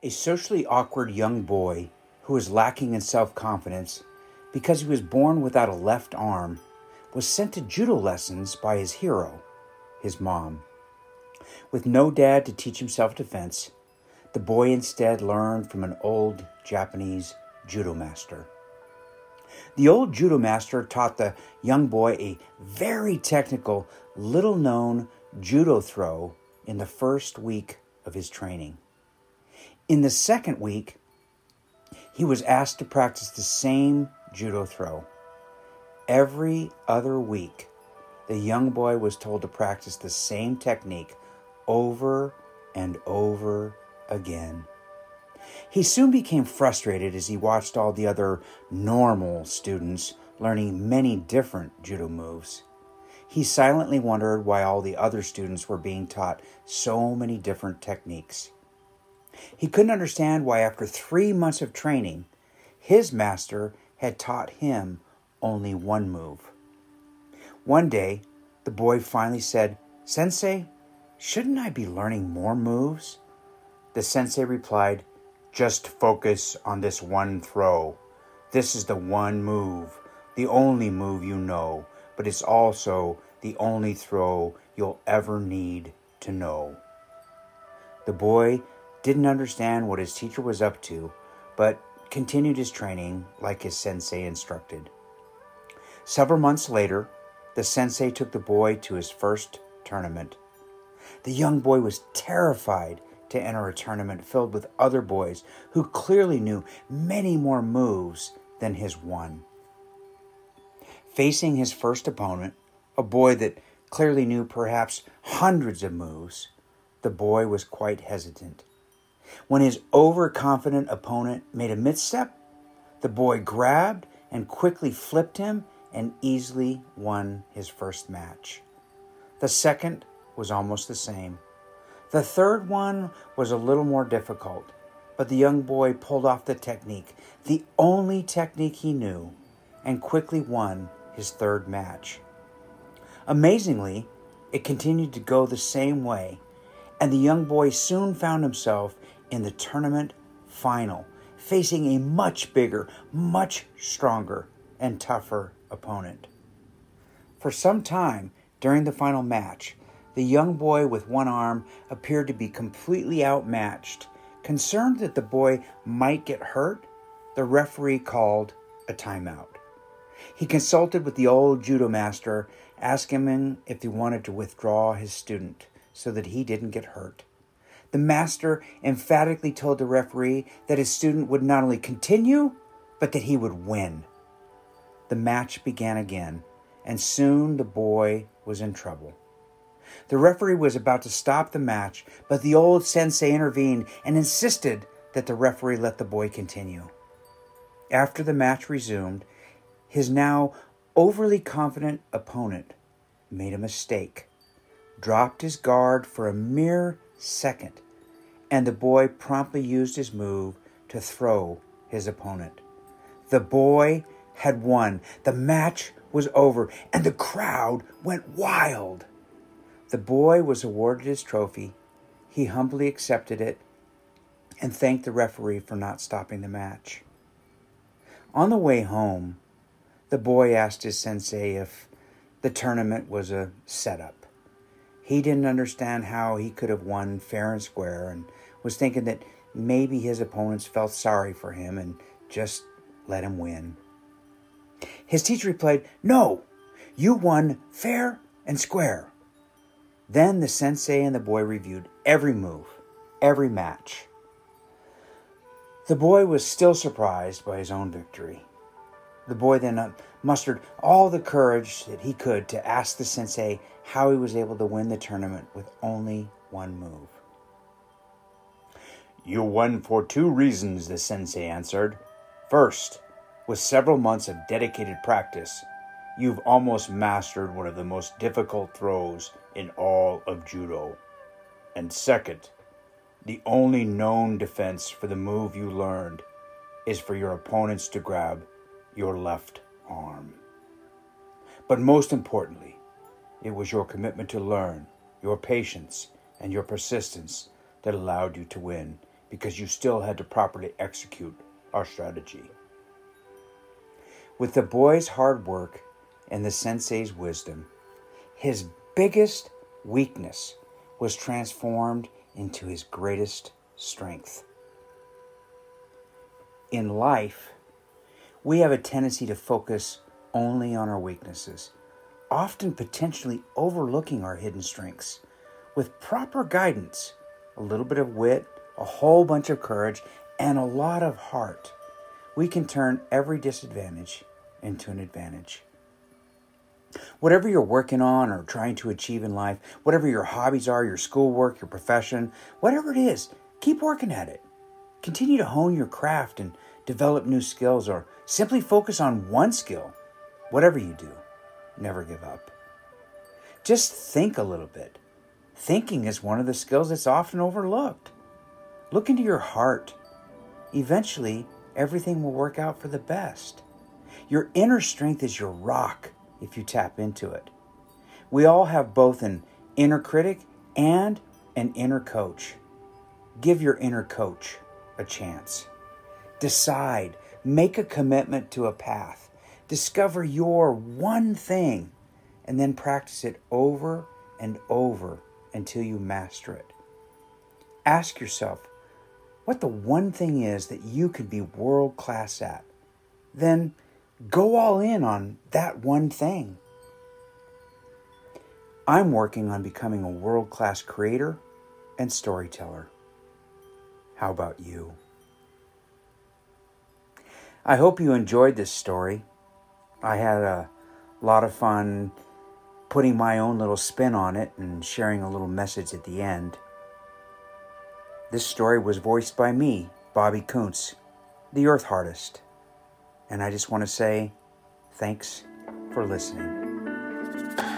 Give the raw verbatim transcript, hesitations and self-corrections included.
A socially awkward young boy who was lacking in self-confidence because he was born without a left arm was sent to judo lessons by his hero, his mom. With no dad to teach him self-defense, the boy instead learned from an old Japanese judo master. The old judo master taught the young boy a very technical, little-known judo throw in the first week of his training. In the second week, he was asked to practice the same judo throw. Every other week, the young boy was told to practice the same technique over and over again. He soon became frustrated as he watched all the other normal students learning many different judo moves. He silently wondered why all the other students were being taught so many different techniques. He couldn't understand why after three months of training, his master had taught him only one move. One day, the boy finally said, "Sensei, shouldn't I be learning more moves?" The sensei replied, "Just focus on this one throw. This is the one move, the only move you know, but it's also the only throw you'll ever need to know." The boy didn't understand what his teacher was up to, but continued his training like his sensei instructed. Several months later, the sensei took the boy to his first tournament. The young boy was terrified to enter a tournament filled with other boys who clearly knew many more moves than his one. Facing his first opponent, a boy that clearly knew perhaps hundreds of moves, the boy was quite hesitant. When his overconfident opponent made a misstep, the boy grabbed and quickly flipped him and easily won his first match. The second was almost the same. The third one was a little more difficult, but the young boy pulled off the technique, the only technique he knew, and quickly won his third match. Amazingly, it continued to go the same way, and the young boy soon found himself in the tournament final, facing a much bigger, much stronger, and tougher opponent. For some time during the final match, the young boy with one arm appeared to be completely outmatched. Concerned that the boy might get hurt, the referee called a timeout. He consulted with the old judo master, asking him if he wanted to withdraw his student so that he didn't get hurt. The master emphatically told the referee that his student would not only continue, but that he would win. The match began again, and soon the boy was in trouble. The referee was about to stop the match, but the old sensei intervened and insisted that the referee let the boy continue. After the match resumed, his now overly confident opponent made a mistake, dropped his guard for a mere second, and the boy promptly used his move to throw his opponent. The boy had won. The match was over, and the crowd went wild. The boy was awarded his trophy. He humbly accepted it and thanked the referee for not stopping the match. On the way home, the boy asked his sensei if the tournament was a setup. He didn't understand how he could have won fair and square and was thinking that maybe his opponents felt sorry for him and just let him win. His teacher replied, "No, you won fair and square." Then the sensei and the boy reviewed every move, every match. The boy was still surprised by his own victory. The boy then mustered all the courage that he could to ask the sensei how he was able to win the tournament with only one move. "You won for two reasons," the sensei answered. "First, with several months of dedicated practice, you've almost mastered one of the most difficult throws in all of judo. And second, the only known defense for the move you learned is for your opponents to grab your left arm. But most importantly, it was your commitment to learn, your patience, and your persistence that allowed you to win because you still had to properly execute our strategy. With the boy's hard work and the sensei's wisdom, his biggest weakness was transformed into his greatest strength. In life, we have a tendency to focus only on our weaknesses, often potentially overlooking our hidden strengths. With proper guidance, a little bit of wit, a whole bunch of courage, and a lot of heart, we can turn every disadvantage into an advantage. Whatever you're working on or trying to achieve in life, whatever your hobbies are, your schoolwork, your profession, whatever it is, keep working at it. Continue to hone your craft and develop new skills, or simply focus on one skill. Whatever you do, never give up. Just think a little bit. Thinking is one of the skills that's often overlooked. Look into your heart. Eventually, everything will work out for the best. Your inner strength is your rock if you tap into it. We all have both an inner critic and an inner coach. Give your inner coach a chance. Decide, make a commitment to a path. Discover your one thing and then practice it over and over until you master it. Ask yourself what the one thing is that you can be world class at. Then go all in on that one thing. I'm working on becoming a world class creator and storyteller. How about you? I hope you enjoyed this story. I had a lot of fun putting my own little spin on it and sharing a little message at the end. This story was voiced by me, Bobby Kuntz, the Earth Artist. And I just want to say thanks for listening.